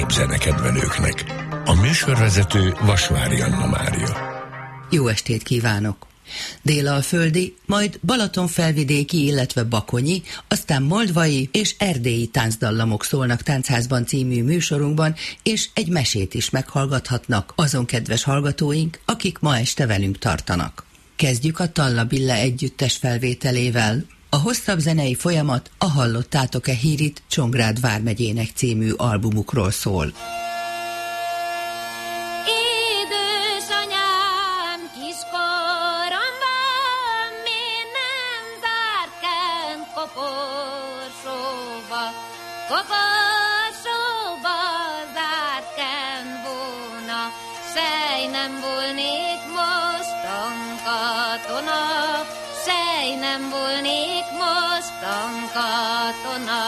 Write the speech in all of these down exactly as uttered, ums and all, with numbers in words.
legújabb zenekedvelőknek. A műsorvezető Vasvári Anna Mária. Jó estét kívánok! Délalföldi, majd Balatonfelvidéki, illetve bakonyi, aztán moldvai és erdélyi táncdallamok szólnak Táncházban című műsorunkban, és egy mesét is meghallgathatnak azon kedves hallgatóink, akik ma este velünk tartanak. Kezdjük a Tallabilla együttes felvételével. A hosszabb zenei folyamat a Hallottátok-e hírit Csongrád vármegyének című albumukról szól. Koporsóba zártken volna, sej nem volnék mostan katona, sej nem volnék mostan katona.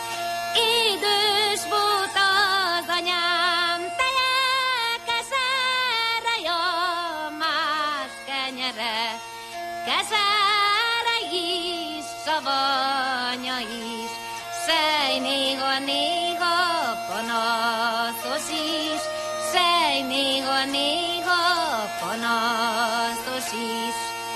Idős volt az anyám, teje keserre, ja, más kenyere, keserre is, savanya is. Szej néha-néha panaszos is, szej néha-néha panaszos is.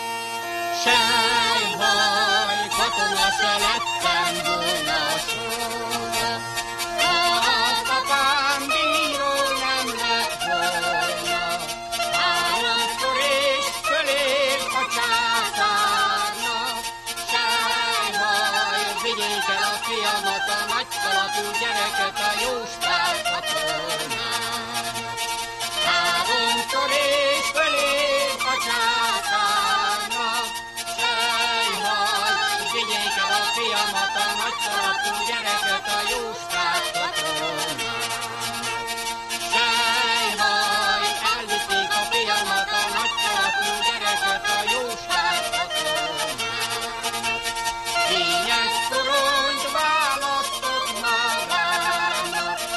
Sejhaj, katona se lettem volna soha, ha az apám bíró nem lett volna. Háromszor és fölép a császárnak, sejhaj, vigyék el a fiamat, a nagyszalatú gyereket a jóstár katonán. Háromszor és fölép a császárnak, sejhaj, vigyék el a fiamat, a nagyszalatú gyereket a jóstár katonán. Sejhaj, elvitték a fiamat, a nagyszalatú gyereket a jóstár katonán. Fényes toront választott magának,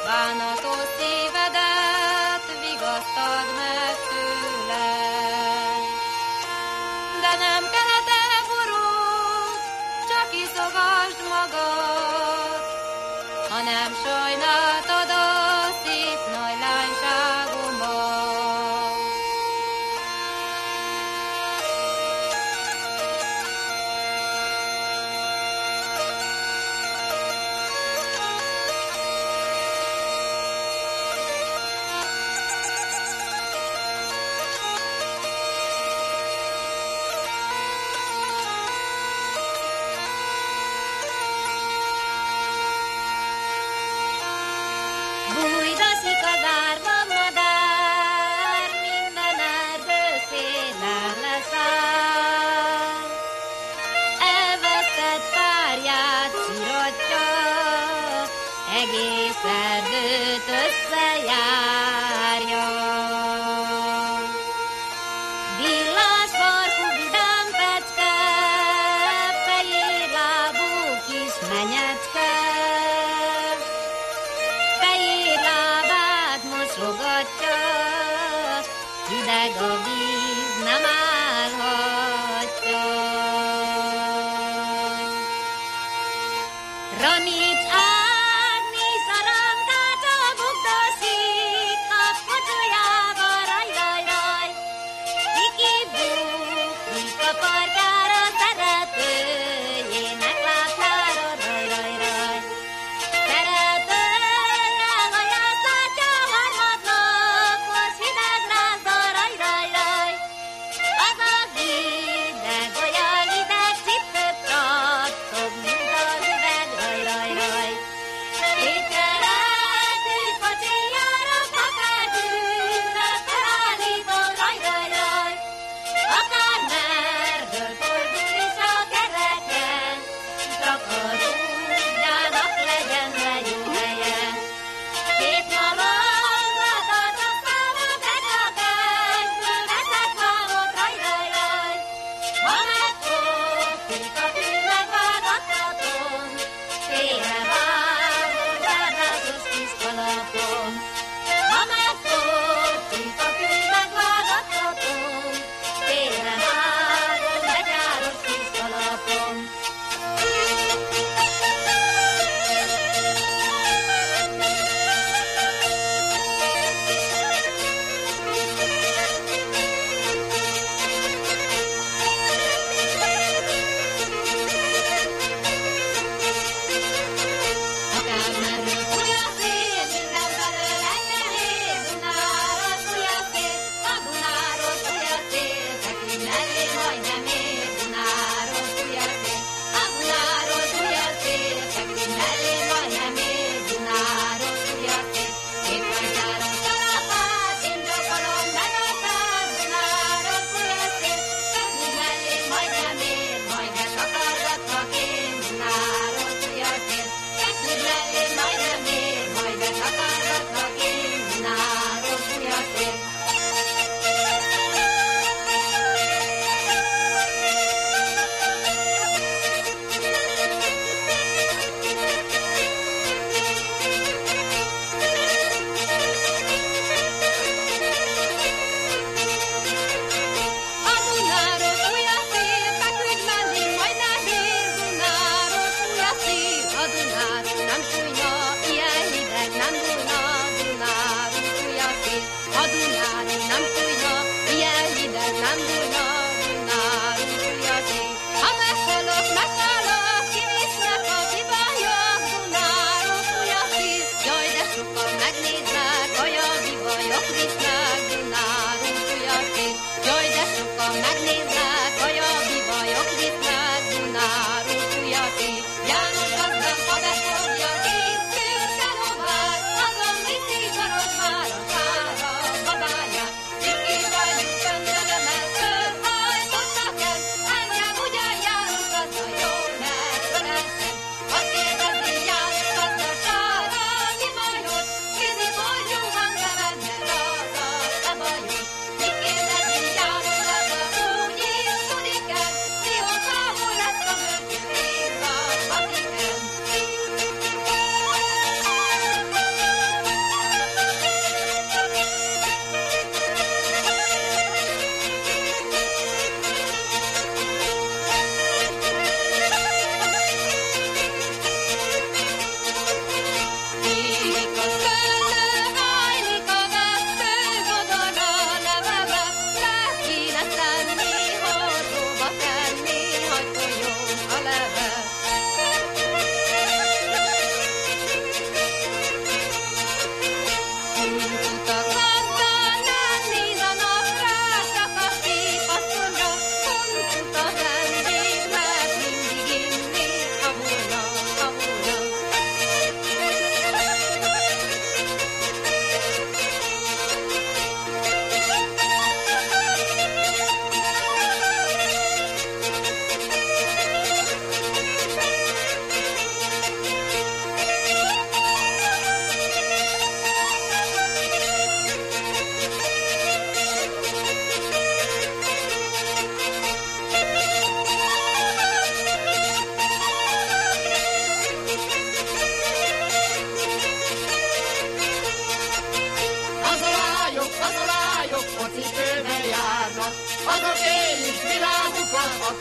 bánatos szívedet vigasztad meg tőlem. De nem kelete borút, csak iszogasd magad, hanem sajnáltad a szép nagy lányságomat. Bújdosik az árva madár, minden erdő szélen leszáll. Elvesztett párját sziratja, egész erdőt összejárja. Villás farkú vidám pecske, fehér lábú kis menyecske, fehér lábát mosogatja, hideg a víz, nem állhatja. Ranics Ágni szarangácsa bugdosik, a pocsolyába raj, raj, raj. Kiki bukik a parkára, szeretőjének láttára, raj, raj, raj. Szeretője vajász látja harmadnap, most hideg rázza, raj, raj, raj.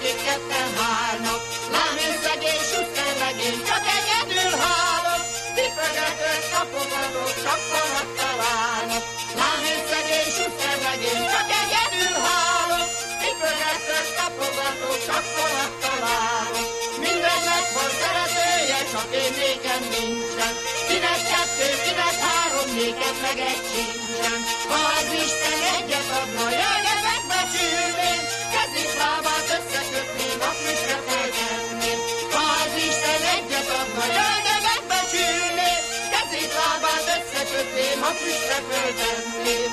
akik ketten hálnak. Lám én szegény suszter legény, csak egyedül hálok. Tipegetett tapogatok, csak falat találnak. Lám én szegény suszter legény, csak egyedül hálok. Tipegetett tapogatok, csak falat találok. Mindennek van szeretője, csak én nékem nincsen. Kinek kettő, kinek három, nékem meg egy sincsen. Ha az Isten egyet adna, jöjjön megbecsülném. Kezét lábát összekötném, a füstre feltenném. Ha az Isten egyet adna, jöjjön megbecsülném. Kezét lábát összekötném, a füstre feltenném.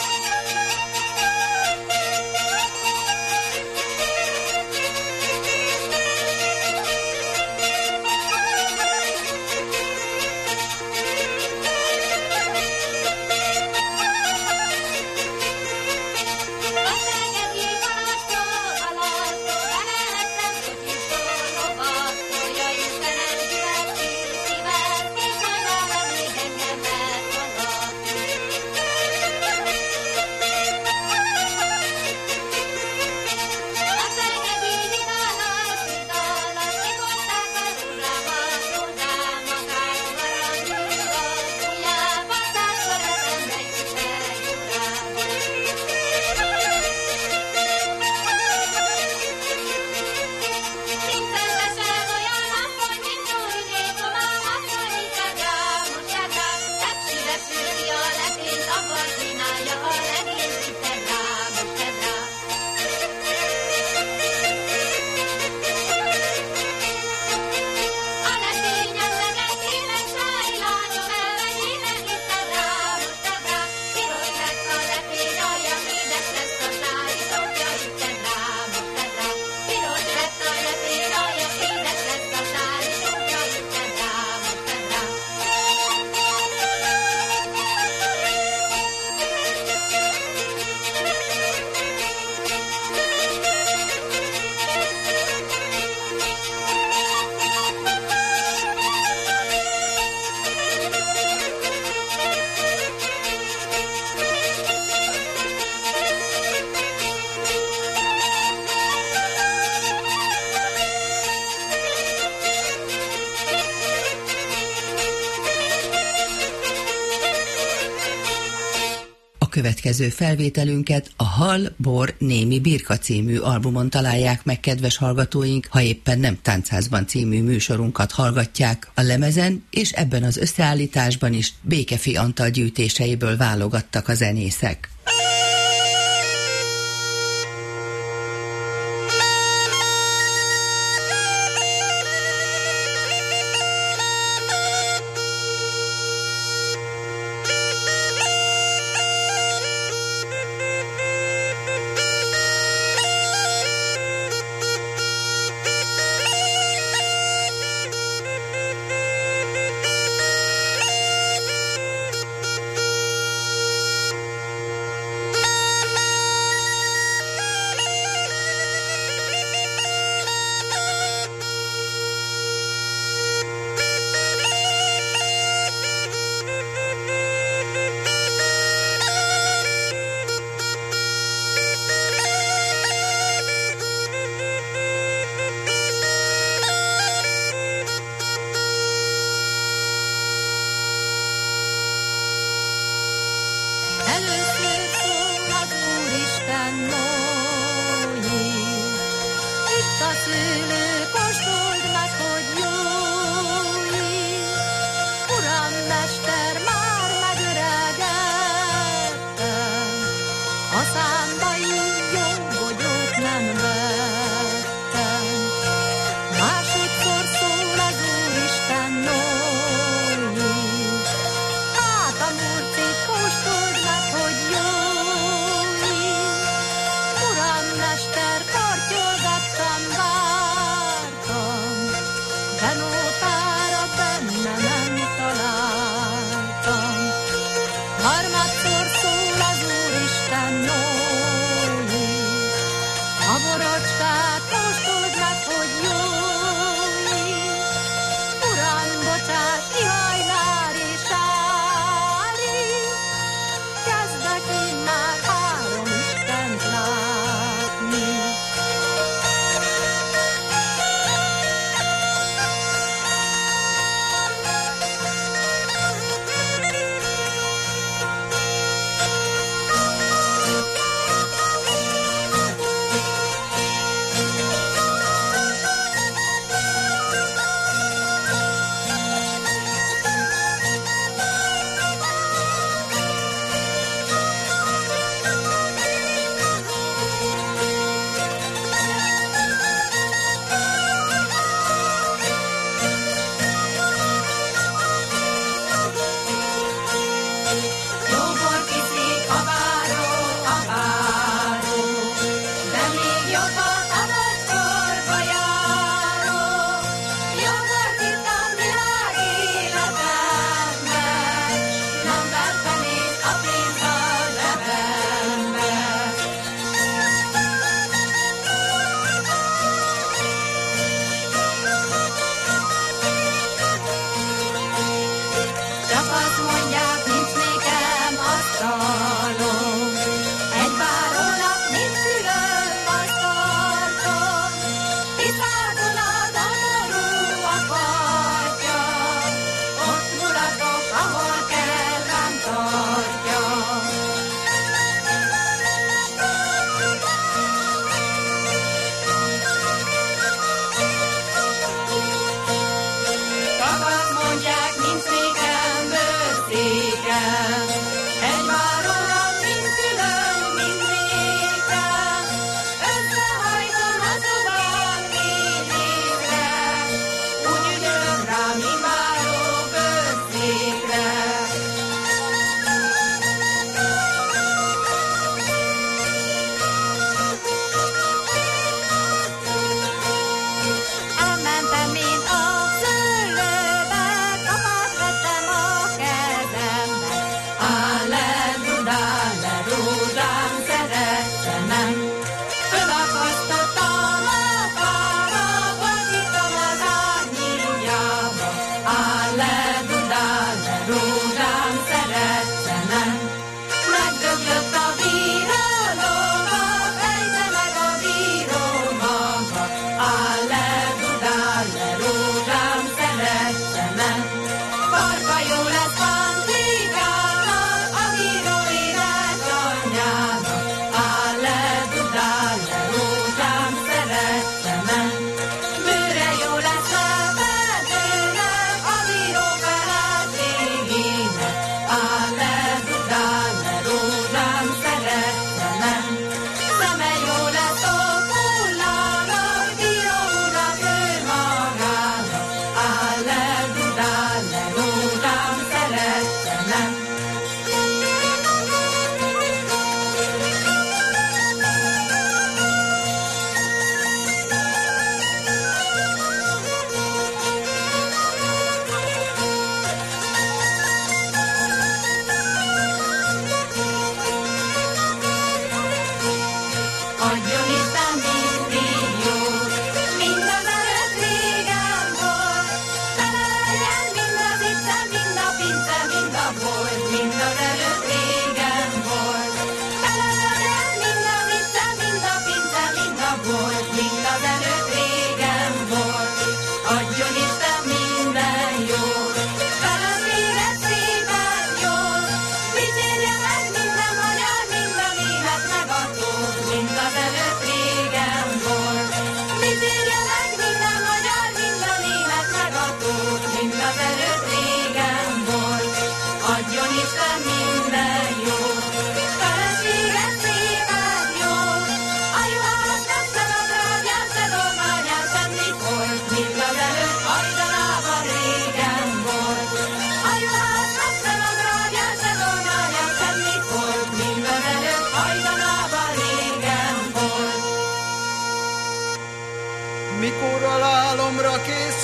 A következő felvételünket a Hal, Bor, Némi Birka című albumon találják meg, kedves hallgatóink, ha éppen nem Táncházban című műsorunkat hallgatják. A lemezen és ebben az összeállításban is Békefi Antal gyűjtéseiből válogattak a zenészek. De nótára benne nem talál.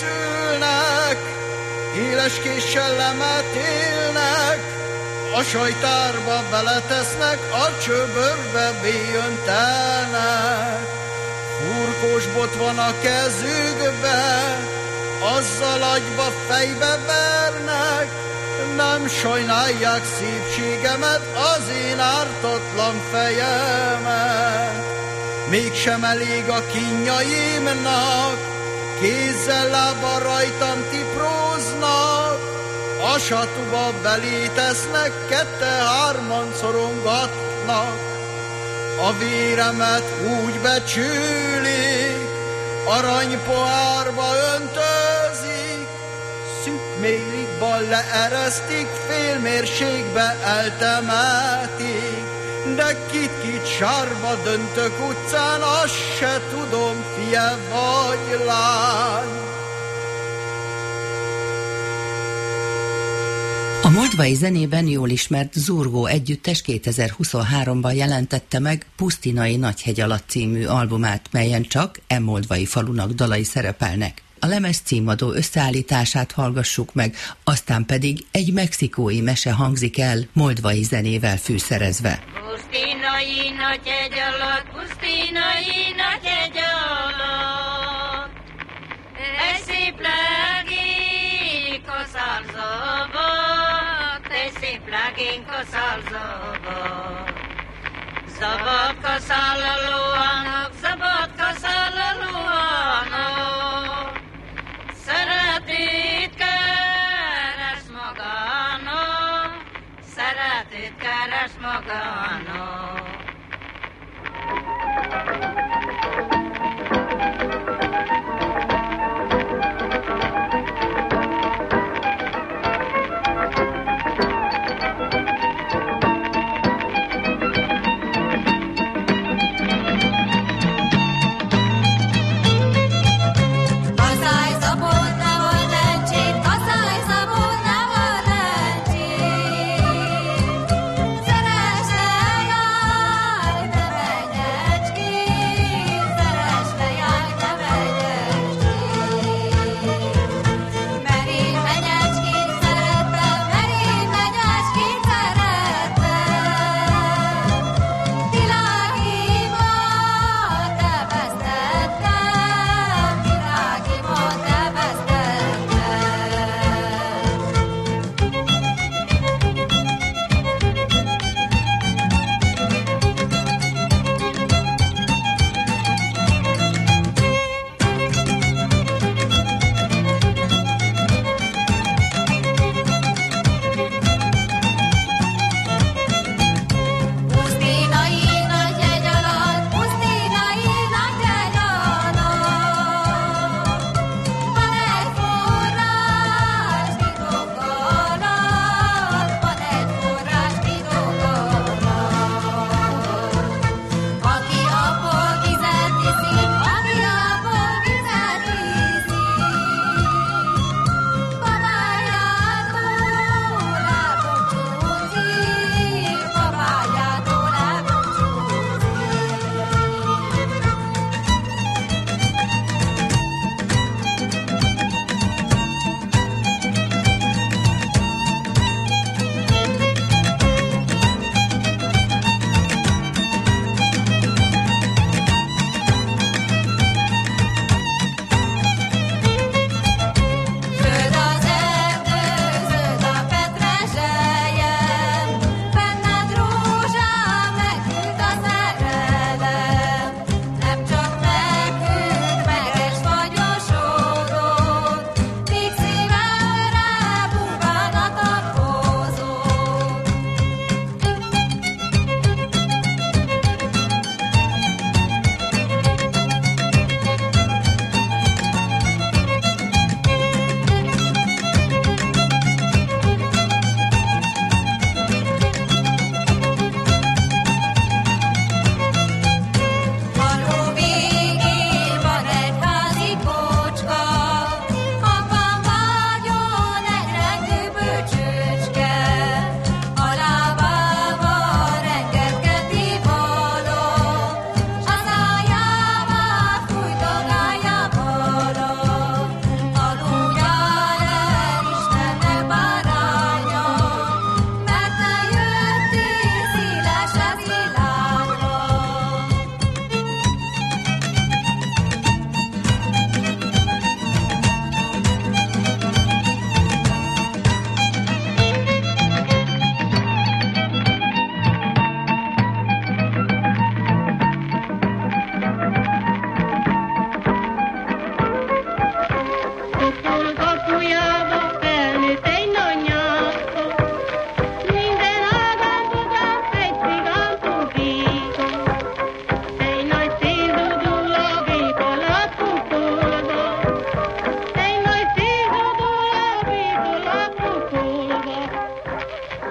készülnek, éles késsel lemetélnek, a sajtárba beletesznek, a csöbörbe béjöntelnek. Furkós bot van a kezükbe, azzal agyba fejbe vernek, nem sajnálják szépségemet, az én ártatlan fejemet. Mégsem elég a kínjaimnak, kézzel lába rajtam tipróznak, a satuba belé tesznek, kette-hárman szorongatnak. A véremet úgy becsülik, aranypohárba öntözik, szűk mélikba leeresztik, félmérségbe eltemetik. De kit-kit sárba döntök utcán, azt se tudom, fie vagy lány. A moldvai zenében jól ismert Zurgó együttes kétezer-huszonháromban jelentette meg Pusztinai Nagyhegy alatt című albumát, melyen csak e moldvai falunak dalai szerepelnek. A lemez címadó összeállítását hallgassuk meg, aztán pedig egy mexikói mese hangzik el, moldvai zenével fűszerezve. Pusztinai Nagyhegy alatt, Pusztinai Nagyhegy alatt, egy szép legény kaszálzabat, egy szép legény kaszálzabat. Szabad kaszállalóanak, szabad kaszállalóanak, szeretét keres magának, szeretét keres magának. Szeresd el, jaj, te megyecskét,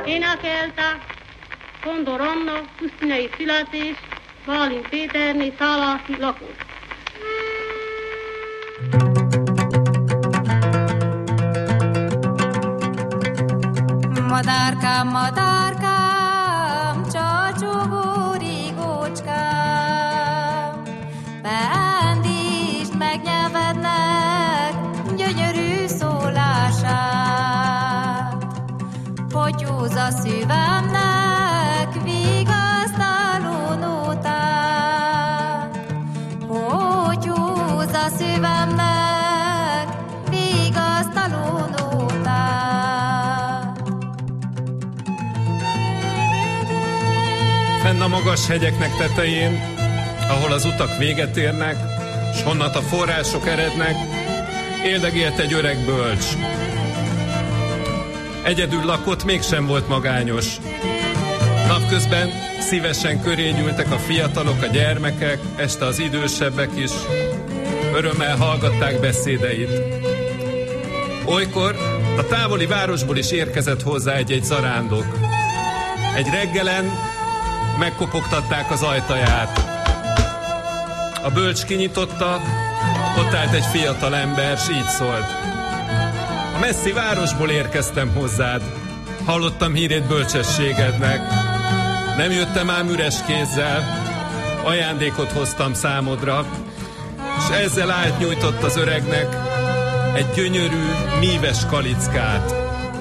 Énekelte Kondor Anna pusztinai születés, Bálint Péterné szállási lakos. Madárkám, madárkám, csacsogó rigócskám, beándítsd meg nyelvednek gyönyörű szólását, hogy húz a szívemnek vigasztaló nótát, hogy húz a szívemnek vigasztaló nótát. Fenn a magas hegyeknek tetején, ahol az utak véget érnek, s honnat a források erednek, éldegélt egy öreg bölcs. Egyedül lakott, mégsem volt magányos. Napközben szívesen köré gyűltek a fiatalok, a gyermekek, este az idősebbek is. Örömmel hallgatták beszédeit. Olykor a távoli városból is érkezett hozzá egy-egy zarándok. Egy reggelen megkopogtatták az ajtaját. A bölcs kinyitotta, ott állt egy fiatal ember, s így szólt. A messzi városból érkeztem hozzád. Hallottam hírét bölcsességednek. Nem jöttem ám üres kézzel, ajándékot hoztam számodra, és ezzel átnyújtott az öregnek egy gyönyörű, míves kalickát.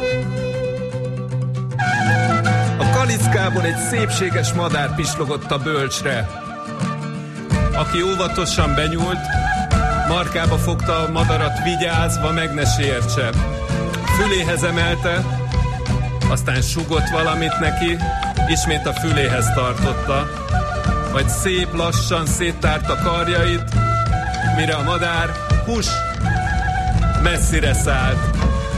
A kalickából egy szépséges madár pislogott a bölcsre. Aki óvatosan benyúlt, markába fogta a madarat, vigyázva, meg ne sértse. Füléhez emelte, aztán sugott valamit neki, ismét a füléhez tartotta, majd szép lassan széttárta karjait, mire a madár, hús, messzire szállt.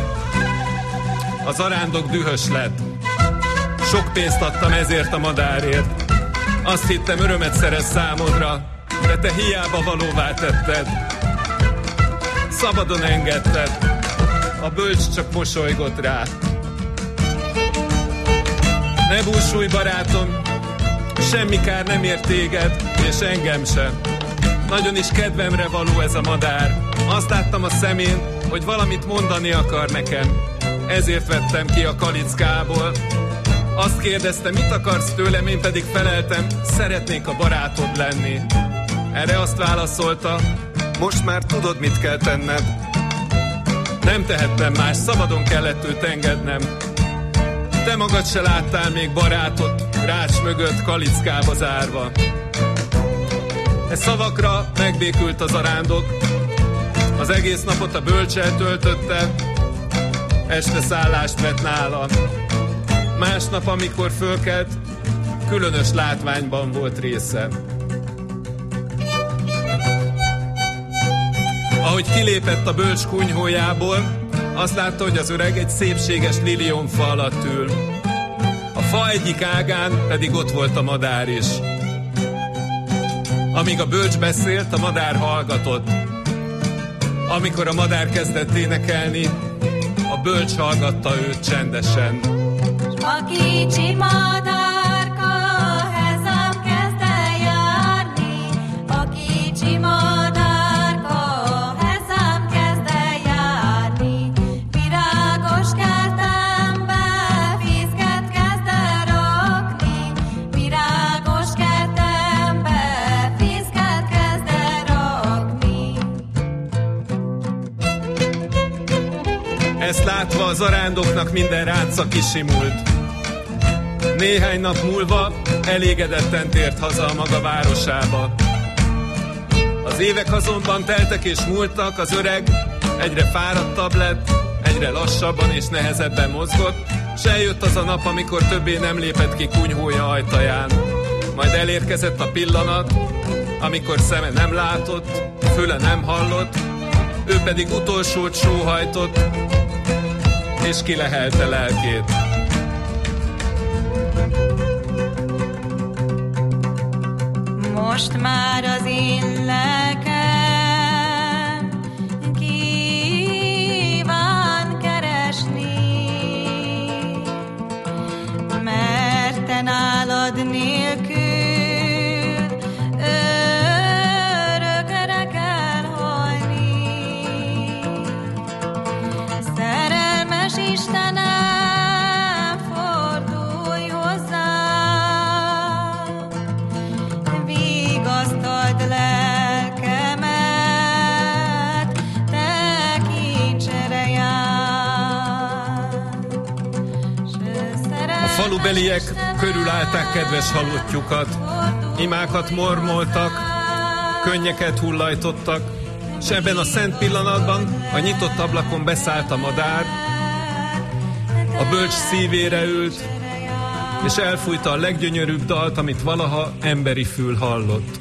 A zarándok dühös lett. Sok pénzt adtam ezért a madárért. Azt hittem, örömet szerez számodra, de te hiába valóvá tetted. Szabadon engedted. A bölcs csak mosolygott rá. Ne búsulj, barátom, semmi kár nem ér téged, és engem sem. Nagyon is kedvemre való ez a madár. Azt láttam a szemén, hogy valamit mondani akar nekem. Ezért vettem ki a kalickából. Azt kérdezte, mit akarsz tőlem, én pedig feleltem, szeretnék a barátod lenni. Erre azt válaszolta, most már tudod, mit kell tenned. Nem tehettem más, szabadon kellett őt engednem. Te magad se láttál még barátot, rács mögött kalickába zárva. E szavakra megbékült az zarándok. Az egész napot a bölccsel töltötte, este szállást vett nála. Másnap, amikor fölkelt, különös látványban volt része. Ahogy kilépett a bölcs kunyhójából, azt látta, hogy az öreg egy szépséges lilionfa alatt ül. A fa egyik ágán pedig ott volt a madár is. Amíg a bölcs beszélt, a madár hallgatott. Amikor a madár kezdett énekelni, a bölcs hallgatta őt csendesen. A kicsi madárka hozzám kezd el járni, a kicsi madárka hozzám kezd el járni. Virágos kertembe fészket kezd el rakni, virágos kertembe fészket kezd el rakni. Ezt látva a zarándoknak minden ránca kisimult. Néhány nap múlva elégedetten tért haza a maga városába. Az évek azonban teltek és múltak, az öreg egyre fáradtabb lett, egyre lassabban és nehezebben mozgott, s eljött az a nap, amikor többé nem lépett ki kunyhója ajtaján. Majd elérkezett a pillanat, amikor szeme nem látott, füle nem hallott, ő pedig utolsót sóhajtott, és kilehelte lelkét. Most már az én lelkem kíván keresni nálad nélkül örökre kell halni. Szerelmes Istenem, fordulj hozzám, vigasztald lelkemet, tekints reján. A falubeliek körülállták kedves halottjukat, imákat mormoltak, könnyeket hullajtottak, és ebben a szent pillanatban a nyitott ablakon beszállt a madár, a bölcs szívére ült, és elfújta a leggyönyörűbb dalt, amit valaha emberi fül hallott.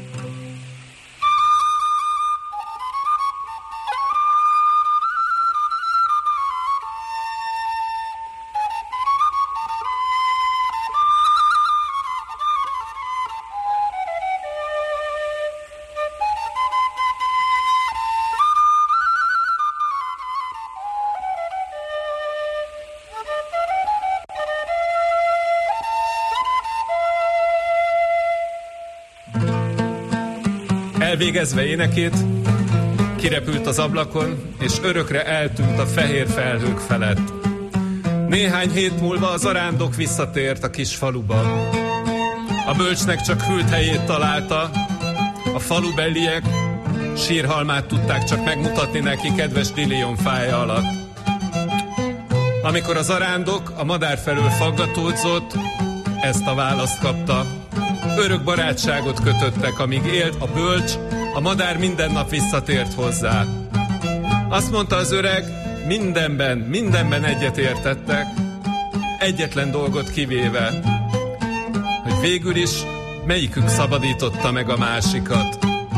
Elvégezve énekét, kirepült az ablakon, és örökre eltűnt a fehér felhők felett. Néhány hét múlva a zarándok visszatért a kis faluba. A bölcsnek csak hűlt helyét találta, a falubeliek sírhalmát tudták csak megmutatni neki kedves Dilion fája alatt. Amikor a zarándok a madár felől faggatódzott, ezt a választ kapta. Örök barátságot kötöttek, amíg élt a bölcs, a madár minden nap visszatért hozzá. Azt mondta az öreg, mindenben, mindenben egyetértettek, egyetlen dolgot kivéve, hogy végül is melyikük szabadította meg a másikat.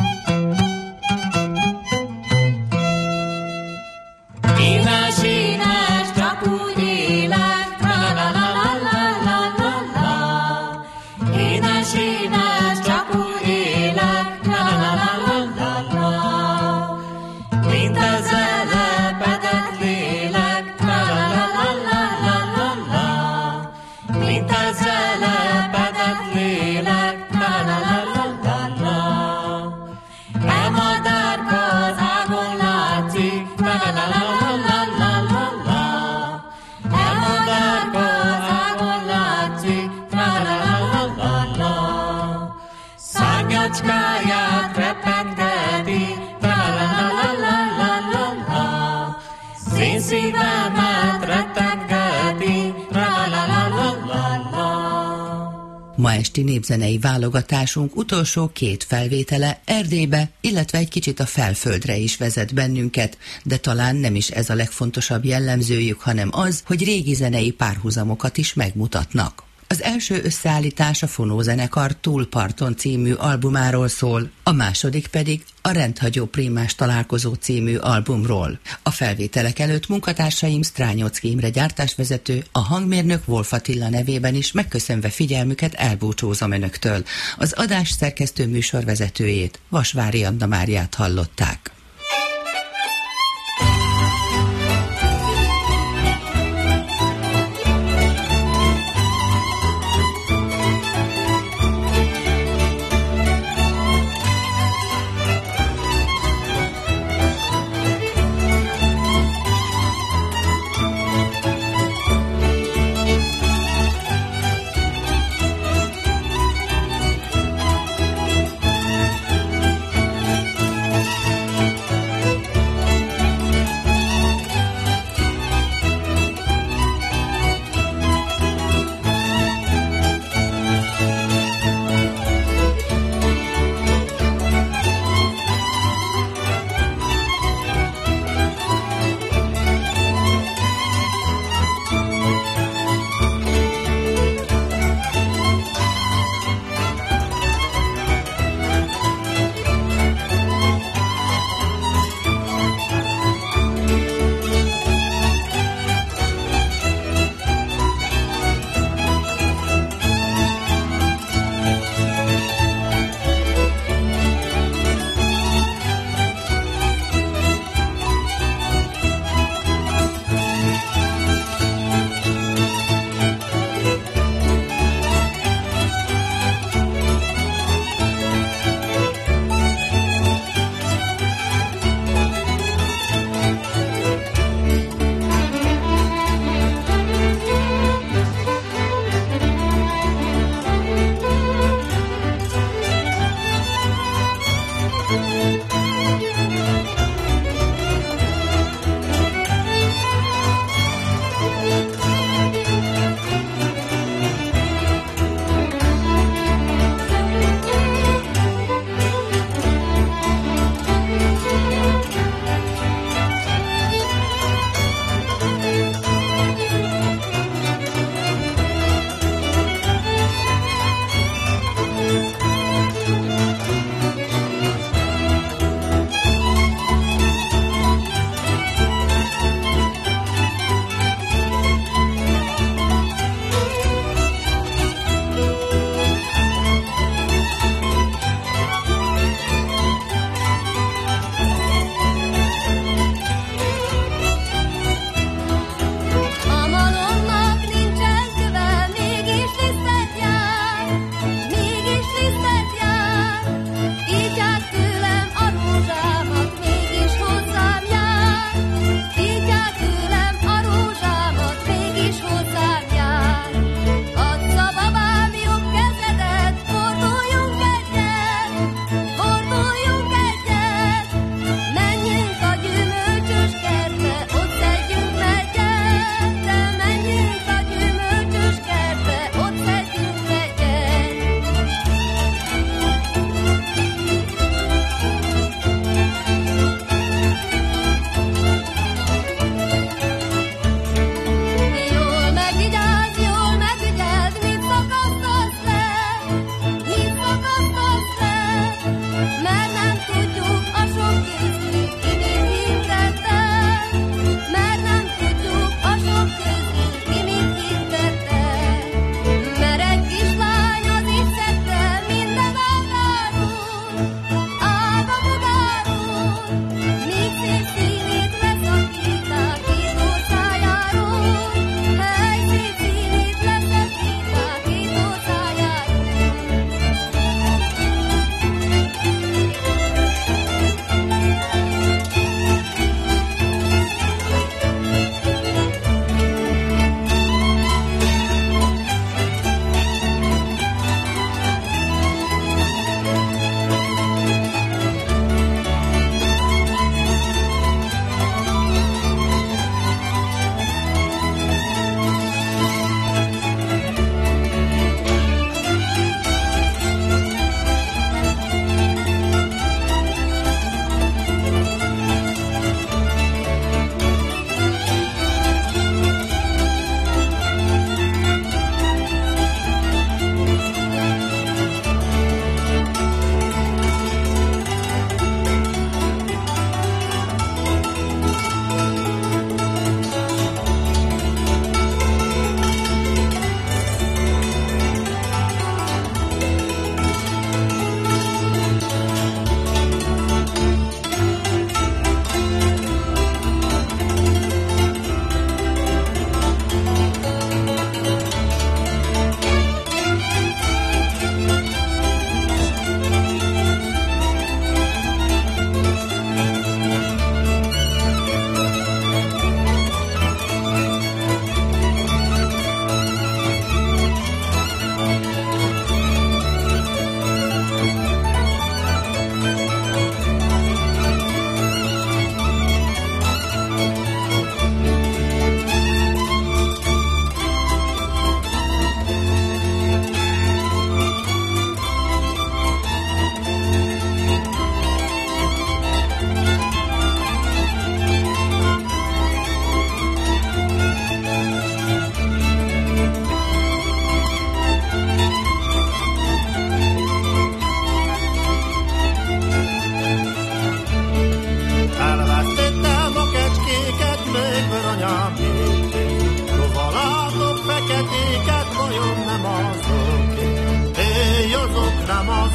Énes, énes, csak úgy élek, tra-la-la-la-la-la-la-la. Énes, énes, csak úgy élek, tra-la-la-la-la-la. Mint az elepedett lélek, tra-la-la-la-la-la-la. Mint az elepedett lélek, tra-la-la-la-la-la. E madárka az ágon látszik, tra-la-la-la-la-la-la. E madárka az ágon látszik, tra-la-la-la-la-la. Szárnyacskáját repengeti, tra-la-la-la-la-la-la. Színszívemet rettengeti, tra-la-la-la-la-la. Ma esti népzenei válogatásunk utolsó két felvétele Erdélybe, illetve egy kicsit a Felföldre is vezet bennünket, de talán nem is ez a legfontosabb jellemzőjük, hanem az, hogy régi zenei párhuzamokat is megmutatnak. Az első összeállítás a Fonózenekar Túlparton című albumáról szól, a második pedig a Rendhagyó Prímás találkozó című albumról. A felvételek előtt munkatársaim Strányocki Imre gyártásvezető, a hangmérnök Wolf Attila nevében is megköszönve figyelmüket elbúcsúzom önöktől. Az adás szerkesztő műsorvezetőjét, Vasvári Anna Máriát hallották.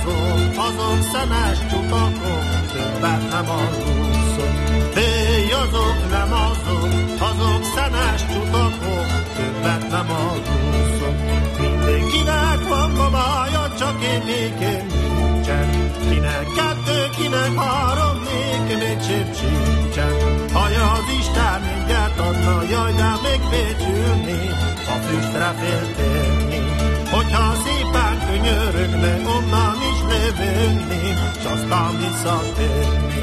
azok, azok szenes csutakok, többet nem aludszok. Féj, azok nem azok, azok szenes csutakok, többet nem aludszok. Mindenkinek van babája, csak én nékem nincsen. Kinek kettő, kinek három, nékem egy sem sincsen. Haja az Isten mindjárt adna, jaj, de még bécsülni, a füstre féltérni. Hogyha szépen könyörögne, onnan is lövögni, s aztán visszatérni.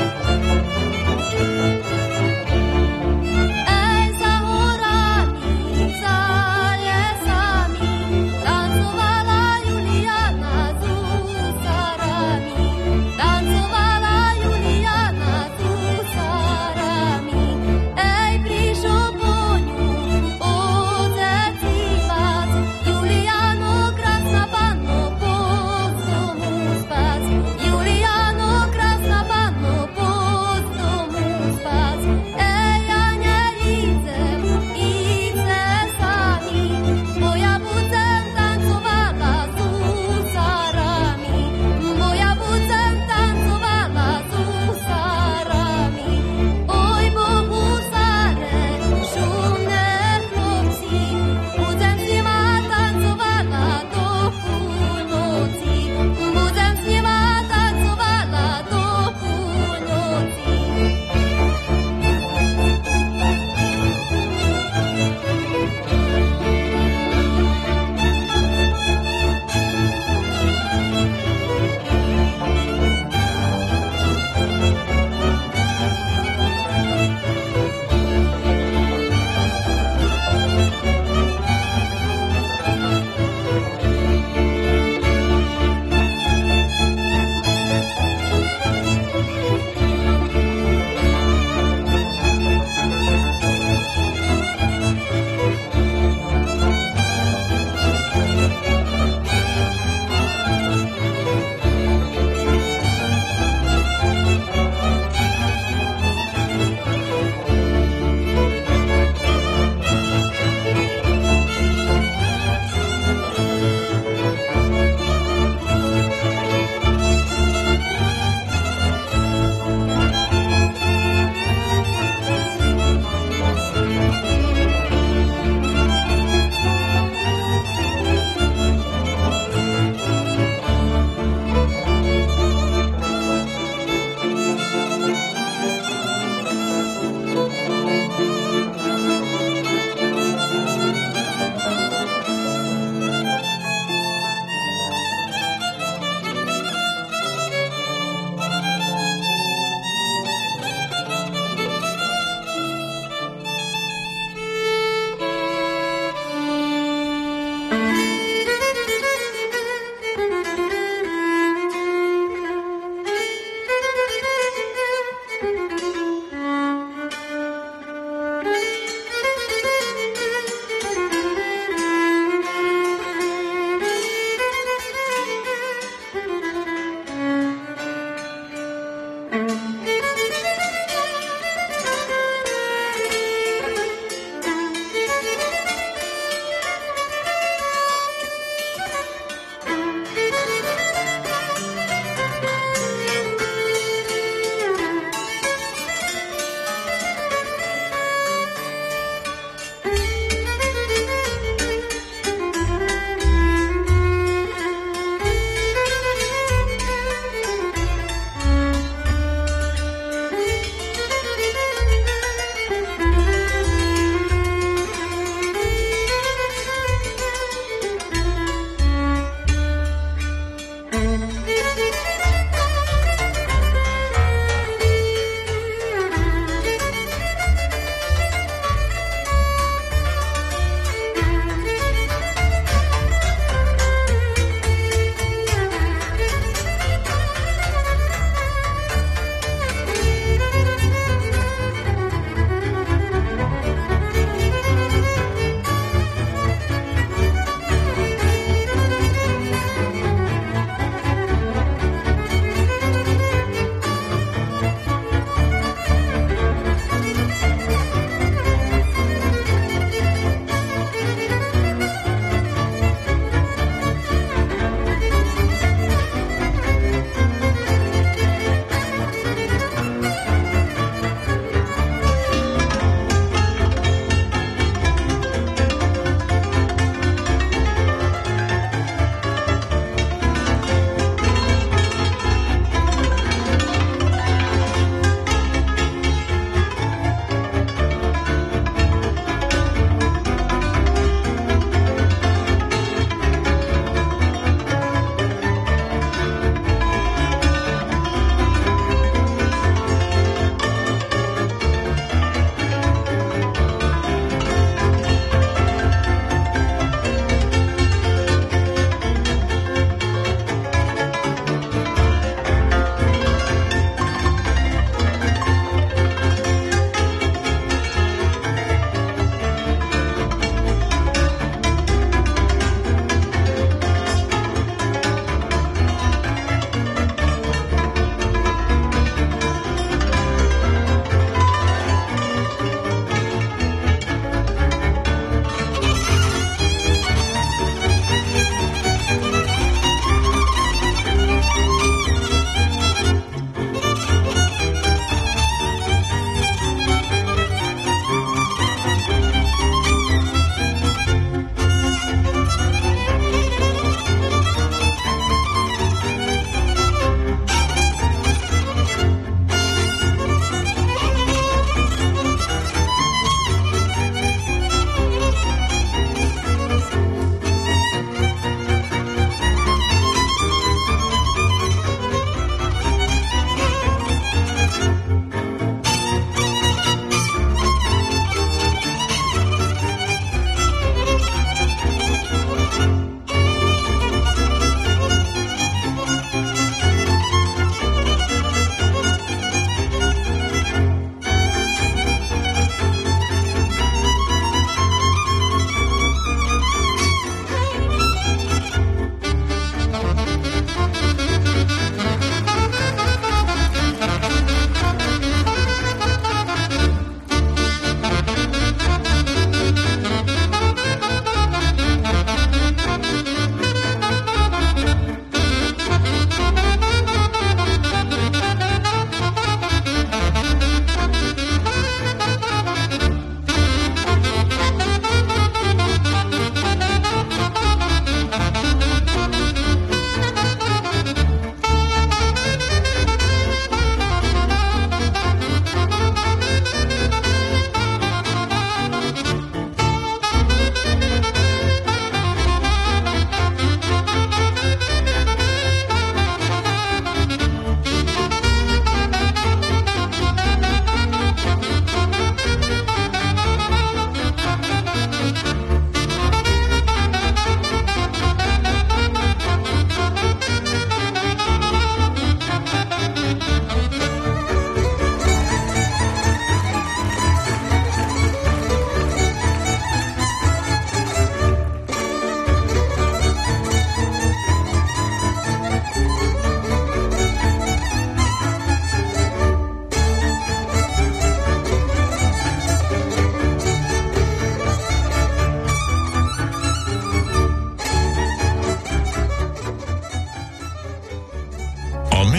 Ez a horani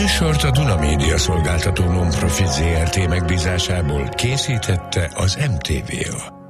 műsort a Duna Média Szolgáltató Nonprofit zé er té megbízásából készítette az em té vé á.